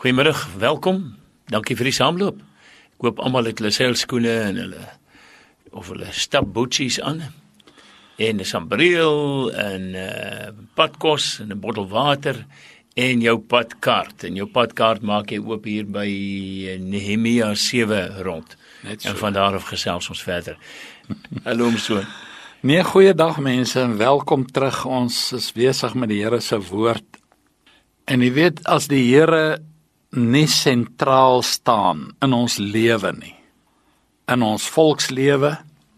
Goeiemôre, welkom. Dankie vir die saamloop. Ek hoop almal het hulle seilskoene en hulle stapboetsies aan. En 'n sambreel en padkos en 'n bottel water en jou padkaart. En jou padkaart maak jy oop hier by Nehemia 7 rond. Net so. En van daar af gesels ons verder. Hallo Msoon. Nee, goeiedag mense en welkom terug. Ons is besig met die Here se woord. En jy weet, as die Here nie sentraal staan in ons lewe nie, in ons volkslewe,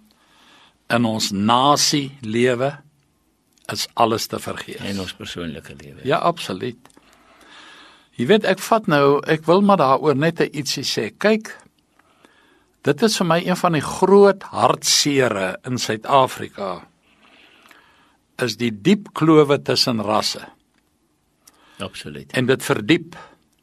in ons nasielewe, is alles te vergeet. En ons persoonlike lewe. Ja, absoluut. Jy weet, ek wil maar daaroor net ietsie sê. Kyk, dit is vir my een van die groot hartsere in Suid-Afrika, is die diep klowe tussen rasse. Absoluut. En dit verdiep.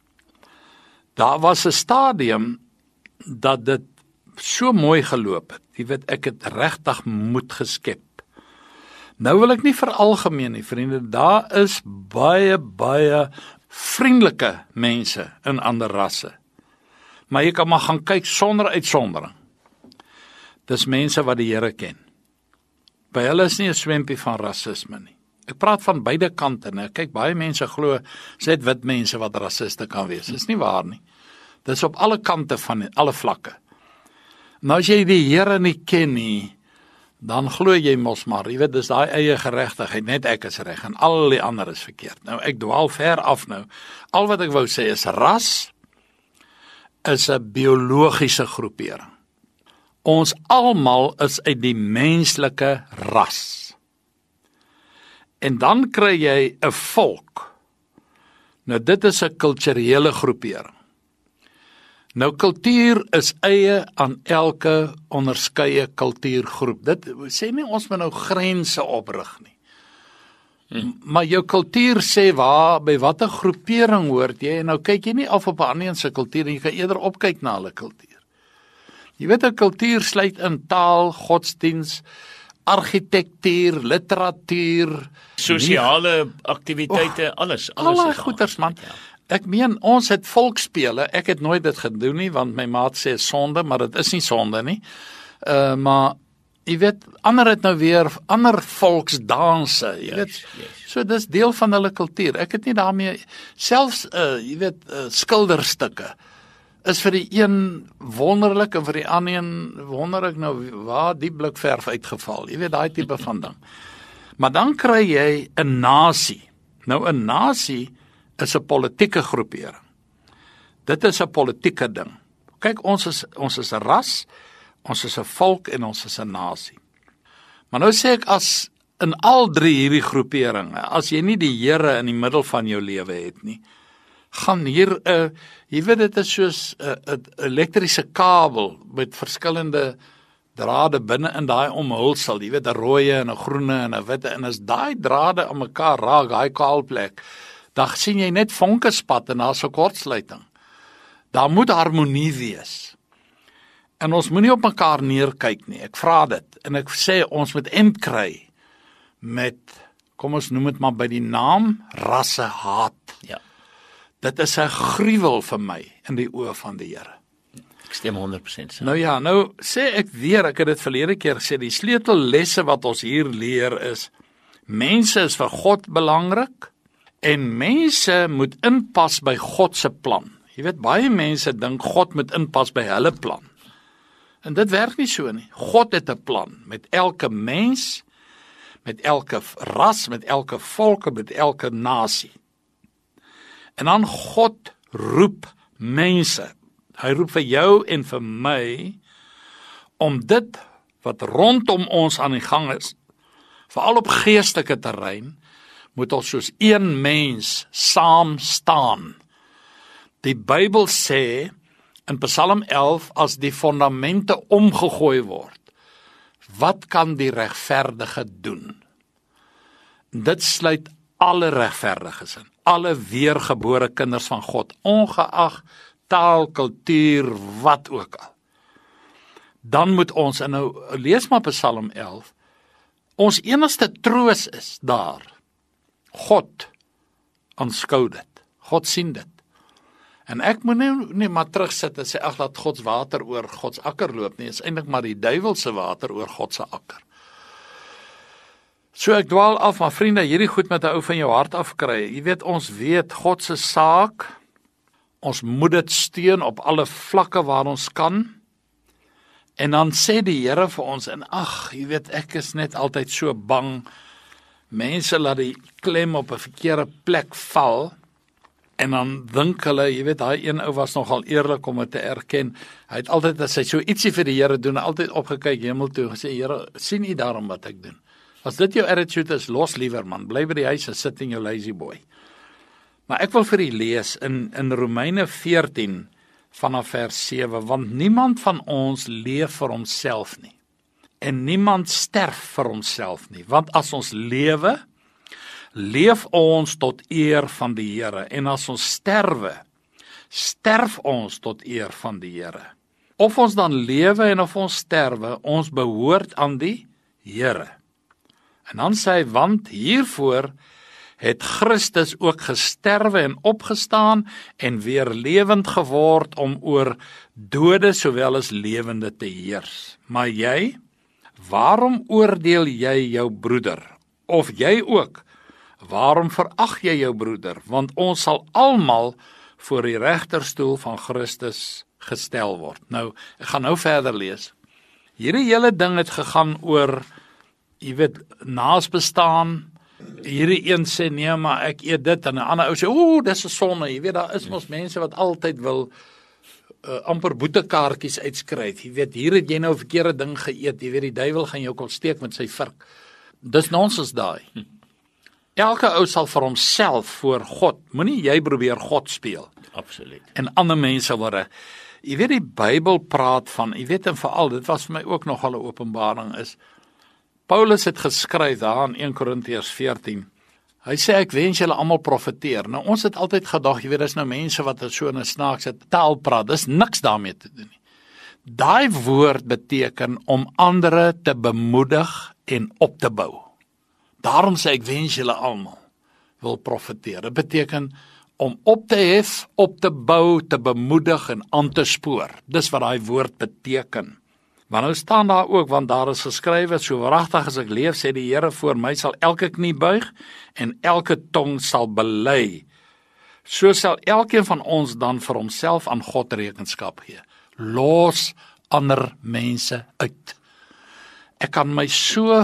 Daar was 'n stadium dat dit so mooi geloop het. Jy weet, ek het regtig moed geskep. Nou wil ek nie veralgemeen nie, vriende. Daar is baie vriendelike mense in ander rasse. Maar jy kan maar gaan kyk sonder uitsondering. Dis mense wat die Here ken. By hulle is nie 'n swempie van rasisme nie. Ek praat van beide kante, né? Kyk, baie mense glo net wit mense wat rassiste kan wees. Dis nie waar nie. Dis op alle kante van alle vlakke. Nou as jy die Here nie ken nie, dan glo jy mos maar, jy weet, dis daai eie geregtigheid, net ek is reg en al die ander is verkeerd. Nou ek dwaal ver af nou. Al wat ek wou sê is ras is 'n biologiese groepering. Ons almal is uit die menslike ras. En dan kry jy 'n volk. Nou dit is 'n kulturele groepering. Nou kultuur is eie aan elke onderskeie kultuurgroep. Dit sê nie ons moet nou grense oprig nie. Maar jou kultuur sê by watter groepering hoort jy, en nou kyk jy nie af op 'n ander se kultuur, jy kan eerder opkyk na hulle kultuur. Jy weet, 'n kultuur sluit in taal, godsdiens, argitektuur, literatuur, sosiale aktiwiteite, alles allerlei is daar. goeters, man. Ja. Ek meen, ons het volksspele, ek het nooit dit gedoen nie, want my maat sê sonde, maar dit is nie sonde nie. Maar jy weet, ander het nou weer ander volksdanse, jy weet. So dis deel van hulle kultuur. Ek het nie daarmee selfs jy weet, skilderstukke is vir die een wonderlik en vir die ander een wonder ek nou waar die blikverf uitgeval. Jy weet, daai tipe van ding. Maar dan kry jy 'n nasie. Nou 'n nasie is 'n politieke groepering. Dit is 'n politieke ding. Kyk, ons is 'n ras, ons is 'n volk en ons is 'n nasie. Maar nou sê ek, as in al drie hierdie groeperinge, as jy nie die Here in die middel van jou lewe het nie, gaan hier jy weet, dit is soos 'n elektriese kabel met verskillende drade binne in daai omhulsel, jy weet, 'n rooie en 'n groene en 'n witte, en as daai drade aan mekaar raak, daai kaalplek, dan sien jy net vonke spat en daar's 'n kortsluiting. Daar moet harmonie wees. En ons moenie op mekaar neerkyk nie. Ek vra dit en ek sê ons moet end kry met, kom ons noem dit maar by die naam, rassehaat. Ja. Dit is 'n gruwel vir my in die oë van die Here. Ek stem 100% saam. Nou ja, nou sê ek weer, ek het dit verlede keer gesê, die sleutellesse wat ons hier leer is, mense is vir God belangrik en mense moet inpas by God se plan. Jy weet, baie mense dink God moet inpas by hulle plan. En dit werk nie so nie. God het 'n plan met elke mens, met elke ras, met elke volk, met elke nasie. En dan God roep mense. Hy roep vir jou en vir my om dit wat rondom ons aan die gang is, veral op geestelike terrein, moet ons soos een mens saam staan. Die Bybel sê in Psalm 11, as die fondamente omgegooi word, wat kan die regverdige doen? Dit sluit alle regverdiges in, alle weergebore kinders van God, ongeag taal, kultuur, wat ook al. Dan moet ons, en nou lees maar Psalm 11, ons enigste troos is daar. God aanskou dit. God sien dit. En ek moet nie maar terugsit en sê, ag, laat God se water oor God se akker loop nie, is eintlik maar die duiwel se water oor God se akker. So ek dwaal af, maar vriende, hierdie goed met 'n ou van jou hart afkry. Jy weet, ons weet God se saak, ons moet dit steun op alle vlakke waar ons kan. En dan sê die Here vir ons, en ag, jy weet, ek is net altyd so bang, mense laat die klem op 'n verkeerde plek val, en dan dink hulle, jy weet, daai een ou was nogal eerlik om dit te erken, hy het altyd, as hy so ietsie vir die Here doen, altyd opgekyk hemel toe, gesê, Here, sien U daarom wat ek doen? As dit jou attitude is, los liewer man, bly by die huis en sit in jou lazy boy. Maar ek wil vir u lees in Romeine 14, vanaf vers 7, want niemand van ons leef vir homself nie, en niemand sterf vir homself nie, want as ons lewe, leef ons tot eer van die Here, en as ons sterwe, sterf ons tot eer van die Here. Of ons dan lewe en of ons sterwe, ons behoort aan die Here. En dan sê hy, want hiervoor het Christus ook gesterwe en opgestaan en weer lewend geword om oor dode sowel as lewende te heers. Maar jy, waarom oordeel jy jou broeder? Of jy ook, waarom verag jy jou broeder? Want ons sal almal voor die regterstoel van Christus gestel word. Nou, ek gaan nou verder lees. Hierdie hele ding het gegaan oor, jy weet, naasbestaan. Hierdie een sê, nee, maar ek eet dit, en 'n ander ou sê, dis 'n sonde. Jy weet, daar is mos mense wat altyd wil amper boetekaartjies uitskryf. Jy weet, hier het jy nou 'n verkeerde ding geëet. Jy weet, die duiwel gaan jou kom steek met sy vurk. Dis nonsens daai. Elke ou sal vir homself voor God, moenie jy probeer God speel. Absoluut. En ander mense word. Jy weet, die Bybel praat van, jy weet, en veral, dit was vir my ook nogal 'n openbaring is, Paulus het geskryf daar in 1 Korintiërs 14, hy sê, ek wens julle almal profeteer. Nou, ons het altyd gedag, jy weet, dis nou mense wat so in 'n snaakse taal praat, dis niks daarmee te doen nie. Daai woord beteken om ander te bemoedig en op te bou. Daarom sê ek wens julle almal wil profeteer. Dit beteken om op te hef, op te bou, te bemoedig en aan te spoor. Dis wat daai woord beteken. Maar nou staan daar ook, want daar is geskrywe, so waaragtig as ek leef, sê die Here, voor my sal elke knie buig en elke tong sal bely. So sal elkeen van ons dan vir homself aan God rekenskap gee. Los ander mense uit. Ek kan my so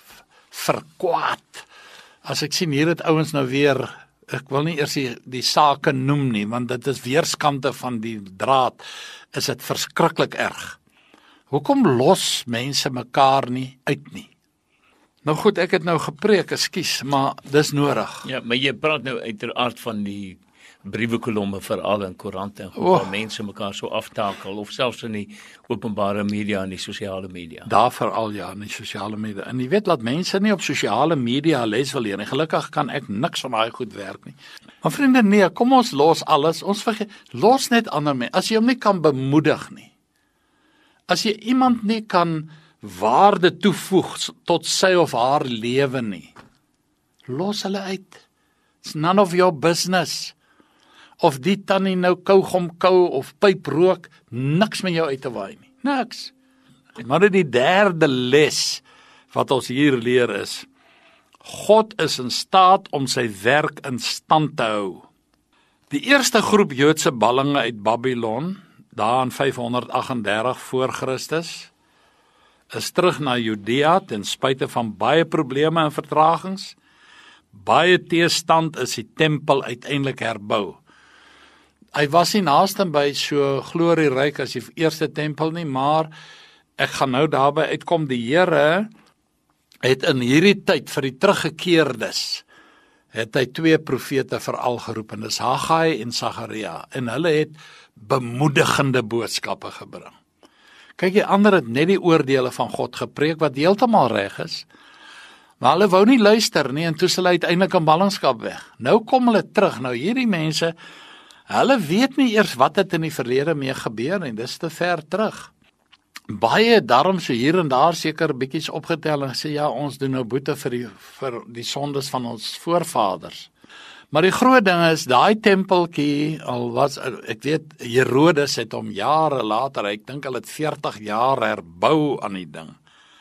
verkwaad, as ek sien hier het ouens nou weer, ek wil nie eers die sake noem nie, want dit is weerskante van die draad, is dit verskriklik erg. Hoekom los mense mekaar nie uit nie? Nou goed, ek het nou gepreek, ekskuus, maar dis nodig. Ja, maar jy praat nou uiteraard van die briewekolomme veral in koerante en waar mense mekaar so aftakel, of selfs in die openbare media en die sosiale media. Daar veral ja, in die sosiale media. En jy weet, laat mense nie op sosiale media les wil leer nie. Gelukkig kan ek niks van daai goed werk nie. Maar vriende, nee, kom ons los alles. Ons vergeet, los net ander mense. As jy hom nie kan bemoedig nie. As jy iemand nie kan waarde toevoeg tot sy of haar lewe nie, los hulle uit. It's none of your business. Of die tannie nou kougom kou of pyp rook, niks met jou uit te waai nie. Niks. Maar dit die derde les wat ons hier leer is, God is in staat om sy werk in stand te hou. Die eerste groep Joodse ballinge uit Babylon, daar in 538 voor Christus, is terug na Judea ten spyte van baie probleme en vertragings. Baie teestand is die tempel uiteindelik herbou. Hy was nie naaste by so glorieryk as die eerste tempel nie, maar ek gaan nou daarby uitkom, die Here het in hierdie tyd vir die teruggekeerdes, het hy 2 profete veral geroep, en dis Haggai en Sagaria, en hulle het bemoedigende boodskappe gebring. Kyk, die ander het net die oordeele van God gepreek, wat heeltemal reg is, maar hulle wou nie luister nie, en toe is hulle uiteindelik in ballingskap weg. Nou kom hulle terug, nou hierdie mense, hulle weet nie eers wat het in die verlede mee gebeur nie, dis te ver terug. Baie daarom so hier en daar seker bietjies opgetel en gesê, ja, ons doen nou boete vir die sondes van ons voorvaders. Maar die groot ding is, daai tempeltjie, ek weet, Herodes het hom jare later, ek dink hulle het 40 jaar herbou aan die ding.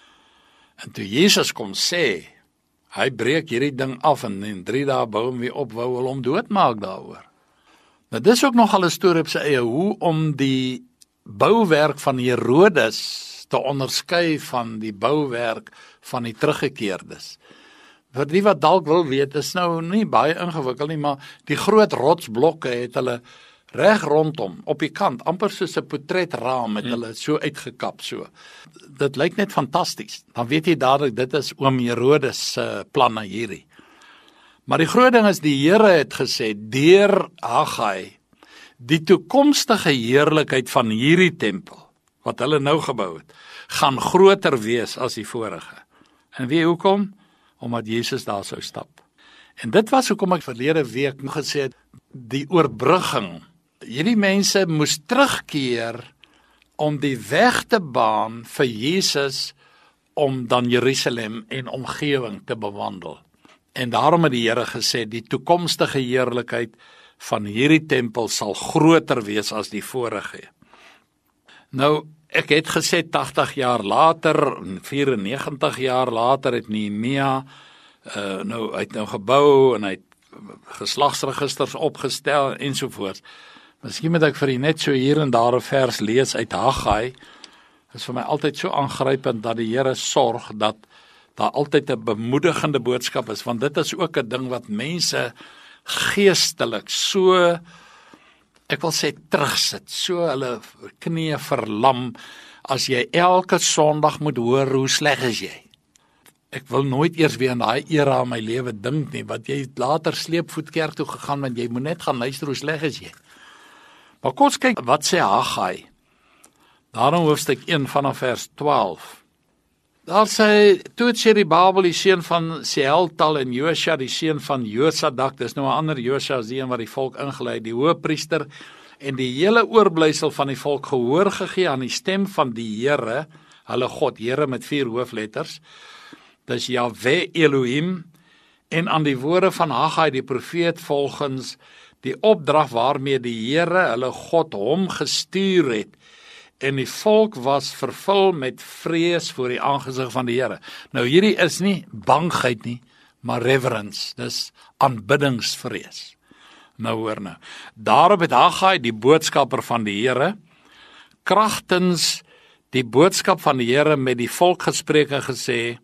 En toe Jesus kom sê, hy breek hierdie ding af en in 3 dae bou hom weer op, wou hulle hom doodmaak daaroor. Nou dis ook nogal 'n storie op sy eie, hoe om die bouwerk van Herodes te onderskei van die bouwerk van die teruggekeerdes. Vir die wat dalk wil weet, is nou nie baie ingewikkeld nie, maar die groot rotsblokke het hulle reg rondom, op die kant, amper soos 'n portretraam het hulle so uitgekap so. Dit lyk net fantasties. Dan weet jy dadelik, dit is oom Herodes se planne hierdie. Maar die groot ding is, die Here het gesê, deur Haggai, die toekomstige heerlikheid van hierdie tempel, wat hulle nou gebou het, gaan groter wees as die vorige. En weet jy hoekom? Omdat Jesus daar sou stap. En dit was hoekom ek verlede week gesê het, die oorbrugging. Hierdie mense moes terugkeer om die weg te baan vir Jesus om dan Jerusalem en omgewing te bewandel. En daarom het die Here gesê, die toekomstige heerlikheid van hierdie tempel sal groter wees as die vorige. Nou, ek het gesê 80 jaar later, 94 jaar later het Nehemia hy het nou gebou en hy het geslagsregisters opgestel ensovoorts. Miskien moet ek vir u net so hier en daar 'n vers lees uit Haggai. Dit is vir my altyd so aangrypend dat die Here sorg dat daar altyd 'n bemoedigende boodskap is, want dit is ook 'n ding wat mense geestelik so, ek wil sê terugsit, so hulle knieë verlam, as jy elke Sondag moet hoor hoe sleg is jy. Ek wil nooit eers weer aan daai era in my lewe dink nie, want jy het later sleepvoet kerk toe gegaan, want jy moet net gaan luister hoe sleg is jy. Maar kom ons kyk, wat sê Haggai? Daarom hoofstuk 1 vanaf vers 12. Daar sê, toe het Serubabel die seun van Sealtal en Josua die seun van Josadak, dis nou 'n ander Josua as die een wat die volk ingelei, die hoëpriester en die hele oorblysel van die volk gehoor gegee aan die stem van die Here, hulle God, Here met 4 hoofletters, dis Jahwe Elohim, en aan die woorde van Haggai die profeet volgens die opdrag waarmee die Here, hulle God, hom gestuur het, en die volk was vervul met vrees voor die aangesig van die Here. Nou hierdie is nie bangheid nie, maar reverence, dis aanbiddingsvrees. Nou hoor nou, daarop het Haggai, die boodskapper van die Here, kragtens die boodskap van die Here met die volk gespreek en gesê,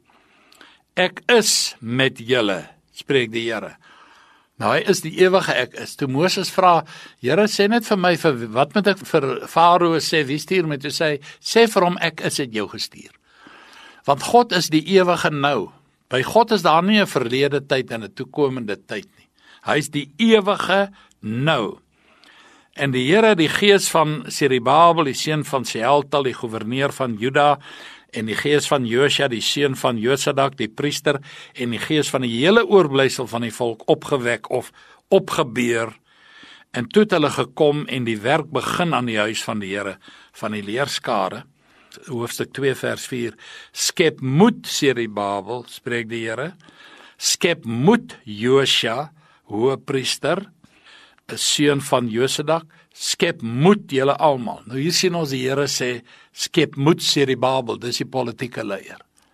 ek is met julle, spreek die Here. Nou hy is die ewige ek is. Toe Moses vra, Here sê net vir my, wat moet ek vir Farao sê, wie stuur my? Toe sê vir hom, ek is het jou gestuur. Want God is die ewige nou. By God is daar nie 'n verlede tyd en 'n toekomende tyd nie. Hy is die ewige nou. En die Here, die gees van Serubabel, die seun van Sealtal, die gouverneur van Juda, en die gees van Josua, die seun van Josadak, die priester, en die gees van die hele oorblysel van die volk opgewek of opgebeur, en toe het hulle gekom en die werk begin aan die huis van die Here, van die leerskare, hoofstuk 2 vers 4, skep moed, Serubabel, spreek die Here, skep moed, Josua, hoëpriester, 'n seun van Josadak, skep moed julle almal. Nou hier sien ons die Here sê, skep moed Serubabel, dis die politieke leier.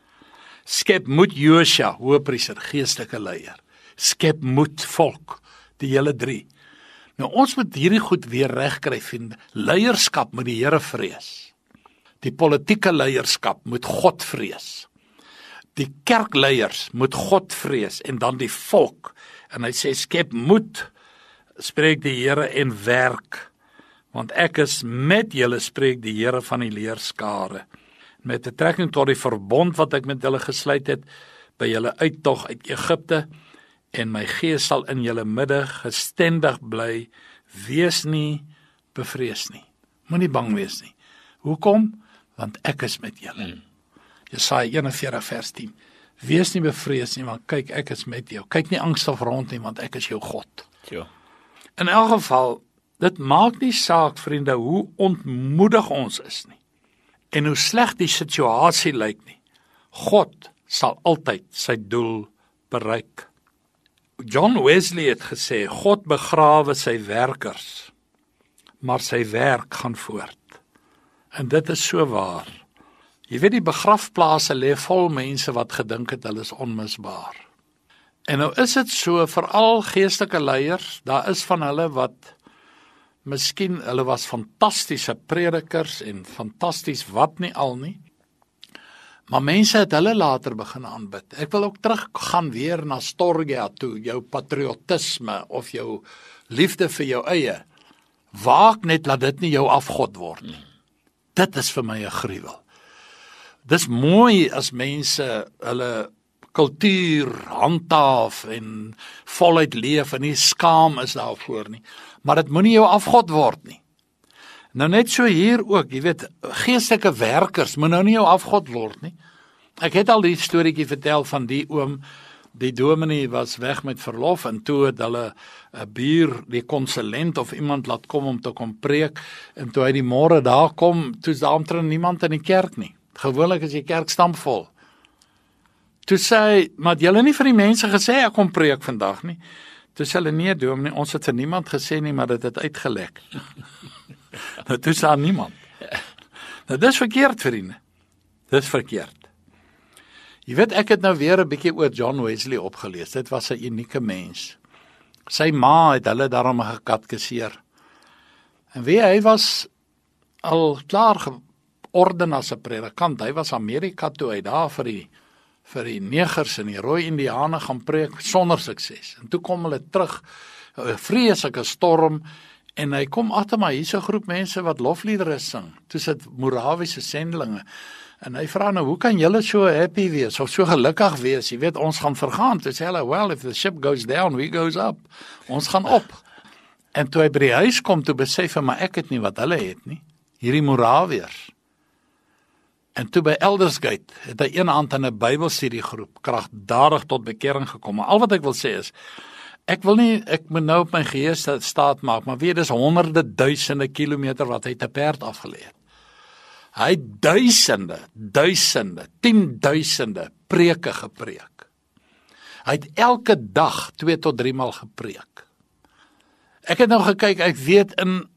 Skep moed Josua, hoëpriester, geestelike leier. Skep moed volk, die hele 3. Nou ons moet hierdie goed weer regkry, vind. Leierskap moet die Here vrees. Die politieke leierskap moet God vrees. Die kerkleiers moet God vrees en dan die volk. En hy sê skep moed, spreek die Here, en werk, want ek is met julle, spreek die Here van die leerskare, met betrekking tot die verbond wat ek met julle gesluit het, by julle uittog uit Egipte, en my gees sal in julle midde gestendig bly, wees nie bevrees nie, moenie bang wees nie. Hoekom? Want ek is met julle. Jesaja 41 vers 10, wees nie bevrees nie, want kyk, ek is met jou, kyk nie angstig rond nie, want ek is jou God. Ja. In elk geval, dit maak nie saak, vriende, hoe ontmoedig ons is nie, en hoe sleg die situasie lyk nie. God sal altyd sy doel bereik. John Wesley het gesê, God begrawe sy werkers, maar sy werk gaan voort. En dit is so waar. Jy weet, die begrafplase lê vol mense wat gedink het hulle is onmisbaar. En nou is dit so, veral geestelike leiers, daar is van hulle wat, miskien, hulle was fantastiese predikers en fantasties wat nie al nie, maar mense het hulle later begin aanbid. Ek wil ook teruggaan weer na Storgia toe, jou patriotisme of jou liefde vir jou eie. Waak net laat dit nie jou afgod word nie. Dit is vir my 'n gruwel. Dis mooi as mense hulle kultuur handhaaf en voluit leef en nie skaam is daarvoor nie, maar dit moenie jou afgod word nie. Nou net so hier ook, jy weet, geestelike werkers moet nou nie jou afgod word nie. Ek het al die storieetjie vertel van die oom, die dominee was weg met verlof en toe het hulle 'n buur, die konsulent of iemand laat kom om te kom preek en toe hy die môre daar kom, toe is daar omtrent niemand in die kerk nie. Gewoonlik is die kerk stampvol. Toe sê hy, maar het julle nie vir die mense gesê ek kom preek vandag nie? Toe sê hulle, nee dominee, ons het vir niemand gesê nie, maar dit het uitgelek. Nou toe sê niemand. Nou dis verkeerd, vriende. Dis verkeerd. Jy weet, ek het nou weer 'n bietjie oor John Wesley opgelees. Dit was 'n unieke mens. Sy ma het hulle daarom gekatkeseer. En hy was al klaar georden as 'n predikant. Hy was Amerika toe hy daar vir die negers en die rooi indiane gaan preek sonder sukses. En toe kom hulle terug, 'n vreeslike storm, en hy kom agter maar hier's 'n groep mense wat lofliedere sing. Toe sit Morawiese sendelinge. En hy vra nou, hoe kan julle so happy wees of so gelukkig wees? Jy weet, ons gaan vergaan. Toe sê hulle, well, if the ship goes down, we goes up. Ons gaan op. En toe hy by die huis kom, toe besef hy, maar ek het nie wat hulle het nie. Hierdie Morawiërs. En toe by Eldersgate het hy een aand in 'n Bybelstudiegroep kragtadig tot bekering gekom. Maar al wat ek wil sê is, ek moet nou op my gees staat maak, maar weet, dis honderde duisende kilometer wat hy te perd afgelê het. Hy het duisende, 10.000 preke gepreek. Hy het elke dag 2 tot 3 maal gepreek. Ek het nou gekyk, ek weet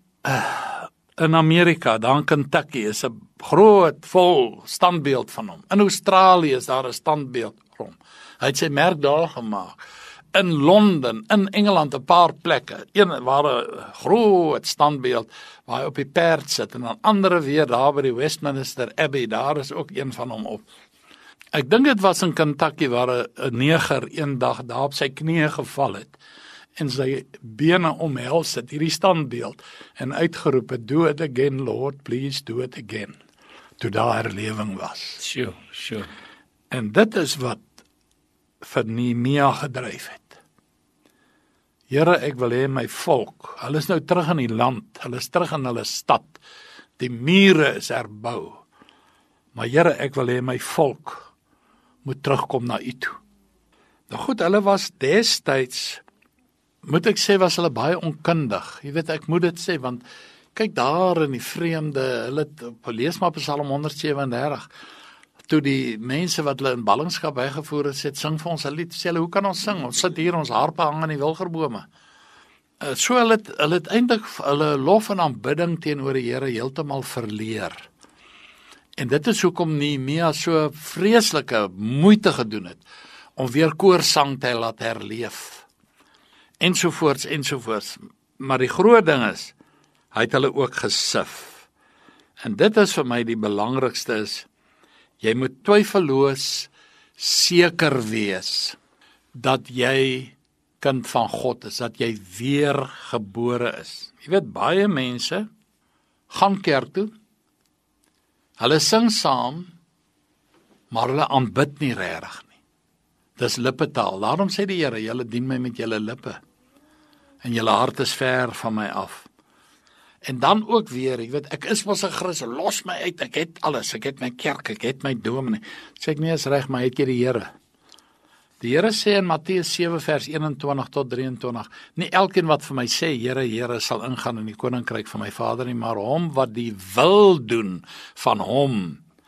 in Amerika, daar in Kentucky, is 'n groot, vol standbeeld van hom. In Australië is daar 'n standbeeld van hom. Hy het sy merk daar gemaak. In Londen, in Engeland 'n paar plekke. Een waar 'n groot standbeeld waar hy op die perd sit en dan ander weer daar by die Westminster Abbey, daar is ook een van hom op. Ek dink dit was in Kentucky waar 'n neger eendag daar op sy knieë geval het en sy bene omhels het, hierdie standbeeld, en uitgeroep het, do it again, Lord, please do it again, toe daar herlewing was. Sure. En dit is wat vir Nehemia gedryf het. Here, ek wil hê my volk, hulle is nou terug in die land, hulle is terug in hulle stad, die mure is herbou, maar Here, ek wil hê my volk moet terugkom na U toe. Nou goed, hulle was destyds, moet ek sê, was hulle baie onkundig. Jy weet, ek moet dit sê, want kyk daar in die vreemde, hulle lees maar Psalm 137, toe die mense wat hulle in ballingskap bygevoer het, sê, sing vir ons 'n lied, sê hulle, hoe kan ons sing? Ons sit hier, ons harpe hang aan die wilgerbome. So hulle het eintlik hulle lof en aanbidding teenoor die Here heeltemal verleer. En dit is hoekom Nehemia so vreeslike moeite gedoen het, om weer koorsang te laat herleef. Ensovoorts. Maar die groot ding is, hy het hulle ook gesif. En dit is vir my die belangrikste is, jy moet twyfelloos seker wees dat jy kind van God is, dat jy weergebore is. Jy weet, baie mense gaan kerk toe, hulle sing saam, maar hulle aanbid nie regtig nie. Dis lippetaal. Daarom sê die Here, julle dien my met julle lippe, en julle hart is ver van my af. En dan ook weer, jy weet, ek is mos 'n Christen, los my uit, ek het alles, ek het my kerk, ek het my dominee. Sê ek nie is reg, maar het jy die Here? Die Here sê in Matteus 7 vers 21 tot 23, nie elkeen wat vir my sê, Here, Here, sal ingaan in die koninkryk van my Vader nie, maar hom wat die wil doen van hom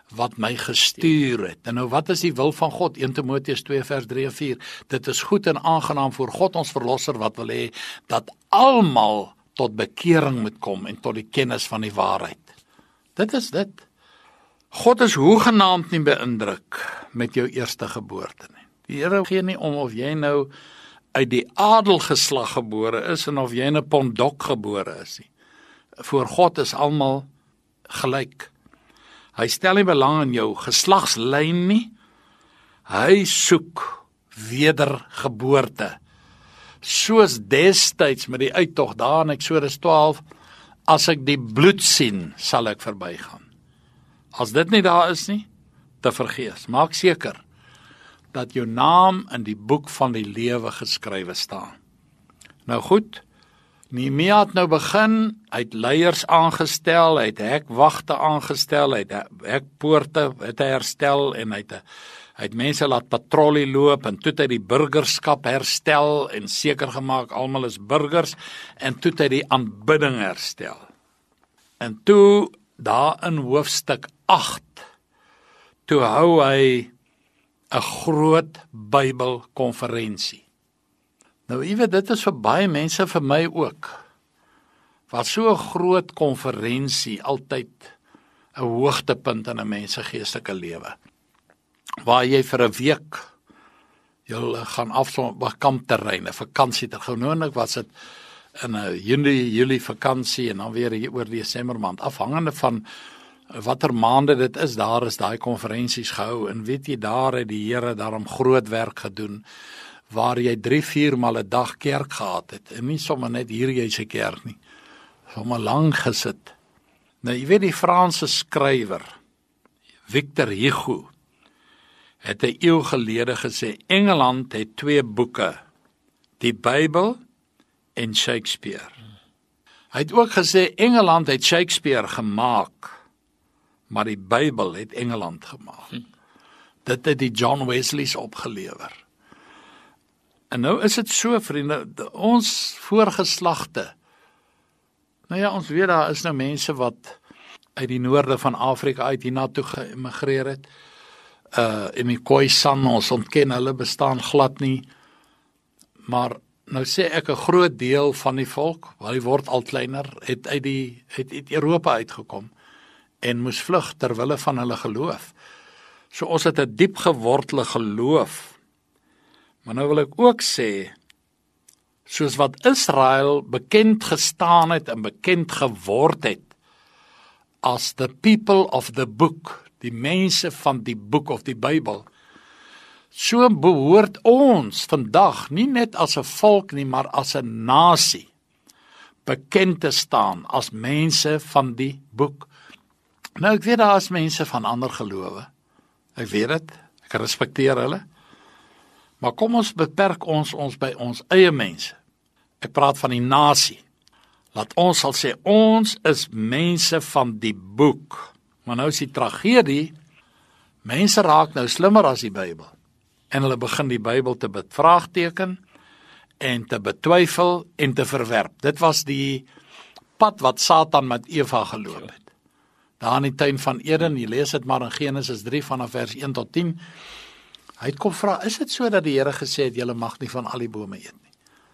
wat my gestuur het. En nou wat is die wil van God? 1 Timoteus 2 vers 3 en 4. Dit is goed en aangenaam voor God ons verlosser wat wil hê dat almal tot bekering moet kom en tot die kennis van die waarheid. Dit is dit. God is hoegenaamd nie beïndruk met jou eerste geboorte nie. Die Here gee nie om of jy nou uit die adelgeslag gebore is en of jy in 'n pondok gebore is nie. Voor God is almal gelyk. Hy stel nie belang in jou geslagslyn nie. Hy soek wedergeboorte. Soos destyds met die uittog daar in Eksodus 12, as ek die bloed sien, sal ek verbygaan. As dit nie daar is nie, te vergees. Maak seker dat jou naam in die boek van die lewe geskrywe staan. Nou goed, Nehemia het nou begin, hy het leiers aangestel, hy het hekwagte aangestel, hy het hekpoorte het hy herstel en hy het mense laat patrollie loop en toe het hy die burgerskap herstel en seker gemaak almal is burgers en toe het hy die aanbidding herstel. En toe daar in hoofstuk 8 toe hou hy 'n groot Bybelkonferensie. Nou, jy weet, dit is vir baie mense, vir my ook, wat so 'n groot konferensie altyd 'n hoogtepunt in 'n mens se geestelike lewe. Waar jy vir 'n week, jy gaan afsonder op kampterreine, vakansie, gewoonlik was dit in 'n Julie vakansie en dan weer oor Desember maand, afhangende van watter maande dit is, daar is daai konferensies gehou, en weet jy, daar het die Here daarom groot werk gedoen, waar jy 3-4 maal 'n dag kerk gehad het, en nie sommer net hier jy se kerk nie, sommer lang gesit. Nou, jy weet die Franse skrywer, Victor Hugo, het 'n eeu gelede gesê, Engeland het 2 boeke, die Bybel en Shakespeare. Hy het ook gesê, Engeland het Shakespeare gemaak, maar die Bybel het Engeland gemaak. Dit het die John Wesleys opgelewer. En nou is dit so, vriende, ons voorgeslagte, nou ja, ons weet daar is nou mense wat uit die noorde van Afrika uit hiernatoe geëmigreer het, en die Khoisan, ons ontken hulle bestaan glad nie, maar nou sê ek 'n groot deel van die volk, waar die word al kleiner, het uit Europa uitgekom, en moes vlug terwille van hulle geloof. So ons het 'n diep gewortelde geloof. Maar nou wil ek ook sê, soos wat Israel bekend gestaan het en bekend geword het, as the people of the book, die mense van die boek of die Bybel, so behoort ons vandag, nie net as 'n volk nie, maar as 'n nasie, bekend te staan as mense van die boek. Nou, ek weet daar is mense van ander gelowe, ek weet dit, ek respekteer hulle, maar kom ons beperk ons by ons eie mense. Ek praat van die nasie. Laat ons sal sê, ons is mense van die boek. Maar nou is die tragedie, mense raak nou slimmer as die Bybel. En hulle begin die Bybel te bevraagteken, en te betwyfel, en te verwerp. Dit was die pad wat Satan met Eva geloop het. Daar in die tuin van Eden, jy lees dit maar in Genesis 3 vanaf vers 1 tot 10, hy het kom vra, is dit so dat die Here gesê het, julle mag nie van al die bome eet nie?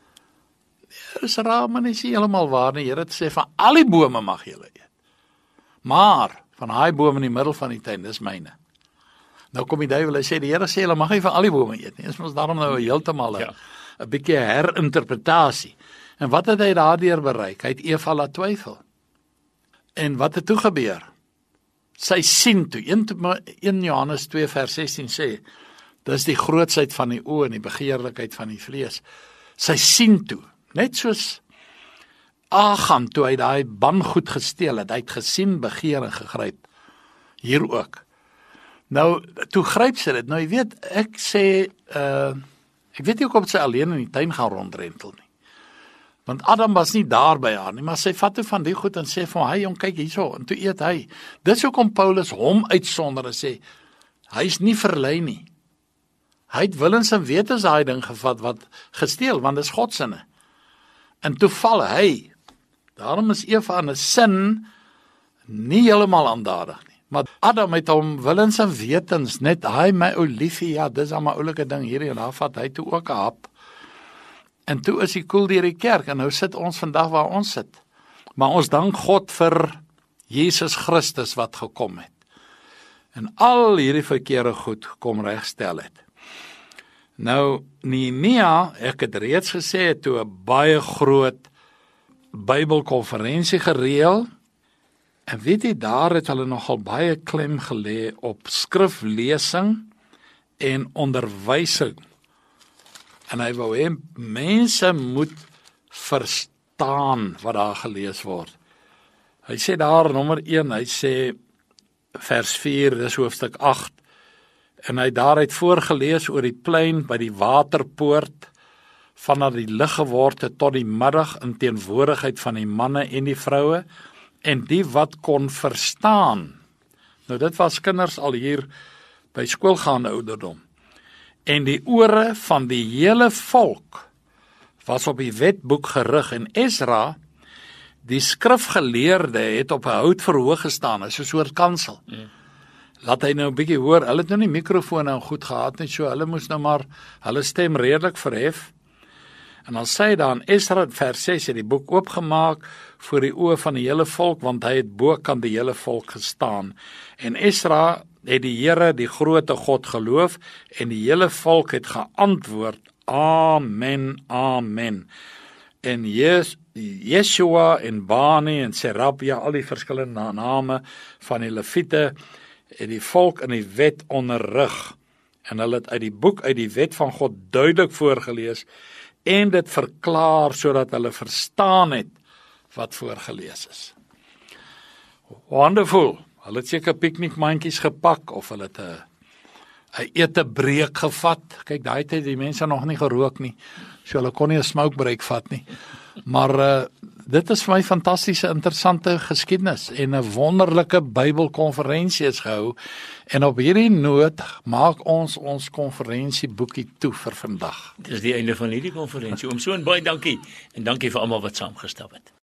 Dit is raar, maar nie heeltemal waar nie. Die Here het sê, van al die bome mag julle eet. Maar, van daai boom in die middel van die tuin, dis myne. Nou kom die duiwel, hy sê, die Here sê, julle mag nie van al die bome eet nie. Dis ons daarom nou heeltemal 'n bietjie herinterpretasie. En wat het hy daardeur bereik? Hy het Eva laat twyfel. En wat het toe gebeur? Sy sien toe, 1 Johannes 2 vers 16 sê, dis die grootsheid van die oë en die begeerlikheid van die vlees. Sy sien toe, net soos Agam toe hy daai bangoed gesteel het, hy het gesien, begeer en gegryp. Hier ook. Nou, toe gryp sy dit. Nou, jy weet, ek sê, ek weet nie hoekom sy alleen in die tuin gaan rondrentel nie. Want Adam was nie daar by haar nie, maar sy vat toe van die goed en sê van, hey jong, kyk hierso, en toe eet hy. Dis hoekom Paulus hom uitsonder en sê, hy is nie verlei nie. Hy het willens en wetens daai ding gevat wat gesteel, want dis God sinne. En toe val hy. Daarom is Eva in 'n sin nie heeltemal aandadig nie. Maar Adam het hom willens en wetens net, hy my ou liefie, ja, dis al my oulike ding hierdie en daar vat hy toe ook 'n hap. En toe is hy koel deur die kerk en nou sit ons vandag waar ons sit. Maar ons dank God vir Jesus Christus wat gekom het. En al hierdie verkeerde goed kom regstel het. Nou, Nehemia, ek het reeds gesê, toe 'n baie groot Bybelkonferensie gereël. En weet jy, daar het hulle nogal baie klem gelê op skriflesing en onderwysing. En hy wou hê mense moet verstaan wat daar gelees word. Hy sê daar nommer 1, hy sê vers 4, dis hoofstuk 8, en hy daaruit voorgelees oor die plein by die waterpoort, vanaf die lig geword het tot die middag in teenwoordigheid van die manne en die vroue, en die wat kon verstaan. Nou dit was kinders al hier by skoolgaande ouderdom. En die ore van die hele volk was op die wetboek gerig, en Esra, die skrifgeleerde, het op 'n houtverhoog gestaan, is 'n soort kansel. Laat hy nou 'n bietjie hoor, hulle het nou nie mikrofone en goed gehad nie, so hulle moes nou maar hulle stem redelik verhef. En dan sê hy dan, Esra vers 6 het die boek oopgemaak voor die oë van die hele volk, want hy het bokant die hele volk gestaan. En Esra het die Here, die grootte God geloof, en die hele volk het geantwoord, Amen, Amen. En Yeshua en Bani en Serapia, al die verskillende name van die Lewiete, het die volk in die wet onderrig. En hulle het uit die boek, uit die wet van God duidelik voorgelees, en dit verklaar sodat hulle verstaan het wat voorgelees is. Wonderful. Hulle het seker piknikmandjies gepak of hulle het 'n etebreek gevat. Kyk, daai tyd die mense nog nie gerook nie. So hulle kon nie 'n smoke break vat nie. Maar dit is vir my fantastiese interessante geskiedenis en 'n wonderlike Bybelkonferensie is gehou. En op hierdie noot maak ons konferensieboekie toe vir vandag. Dis die einde van hierdie konferensie. Oom Soon, baie dankie en dankie vir almal wat saamgestap het.